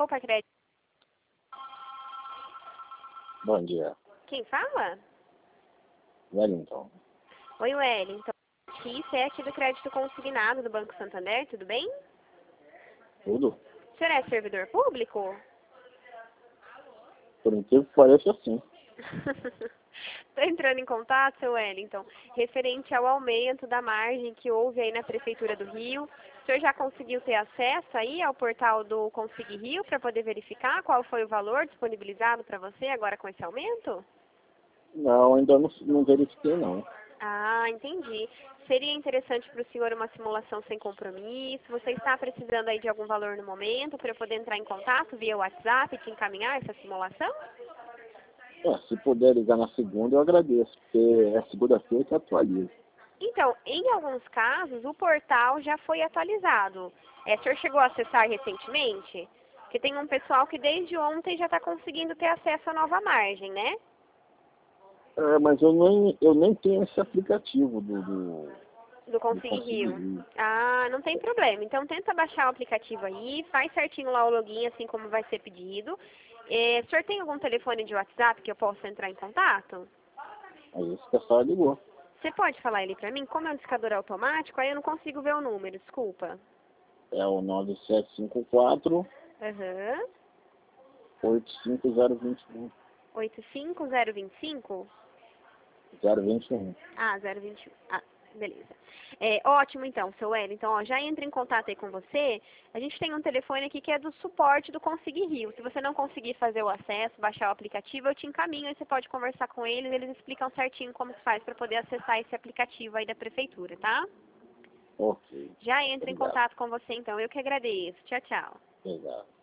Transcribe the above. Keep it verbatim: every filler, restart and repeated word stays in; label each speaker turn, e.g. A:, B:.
A: para crédito.
B: Bom dia.
A: Quem fala?
B: Wellington.
A: Oi, Wellington. Isso é aqui do crédito consignado do Banco Santander, tudo bem?
B: Tudo?
A: O senhor é servidor público?
B: Por incrível que pareça, sim.
A: Estou entrando em contato, seu Wellington, referente ao aumento da margem que houve aí na Prefeitura do Rio. O senhor já conseguiu ter acesso aí ao portal do Consig Rio para poder verificar qual foi o valor disponibilizado para você agora com esse aumento?
B: Não, ainda não, não verifiquei, não.
A: Ah, entendi. Seria interessante para o senhor uma simulação sem compromisso? Você está precisando aí de algum valor no momento para eu poder entrar em contato via WhatsApp e te encaminhar essa simulação?
B: É, se puder ligar na segunda, eu agradeço, porque é segunda-feira que atualiza.
A: Então, em alguns casos, o portal já foi atualizado. É, o senhor chegou a acessar recentemente? Porque tem um pessoal que desde ontem já está conseguindo ter acesso à nova margem, né?
B: É, mas eu nem, eu nem tenho esse aplicativo do, do,
A: Do
B: do
A: Consig
B: Consig
A: Rio.
B: Rio.
A: Ah, não tem problema. Então, tenta baixar o aplicativo aí, faz certinho lá o login, assim como vai ser pedido. É, o senhor tem algum telefone de WhatsApp que eu possa entrar em contato?
B: Aí esse pessoal ligou.
A: Você pode falar ele pra mim? Como é um discador automático, aí eu não consigo ver o número, desculpa.
B: É o nove sete cinco quatro,
A: Aham.
B: oito cinco zero dois um.
A: oito cinco zero dois cinco?
B: zero dois um.
A: Ah, zero vinte e um. Ah, beleza. É, ótimo, então, seu Wellington. Ó, já entra em contato aí com você. A gente tem um telefone aqui que é do suporte do Consig Rio. Se você não conseguir fazer o acesso, baixar o aplicativo, eu te encaminho. Aí você pode conversar com eles. Eles explicam certinho como se faz para poder acessar esse aplicativo aí da Prefeitura, tá?
B: Ok.
A: Já entra em
B: Obrigado.
A: contato com você, então. Eu que agradeço. Tchau, tchau.
B: Obrigado.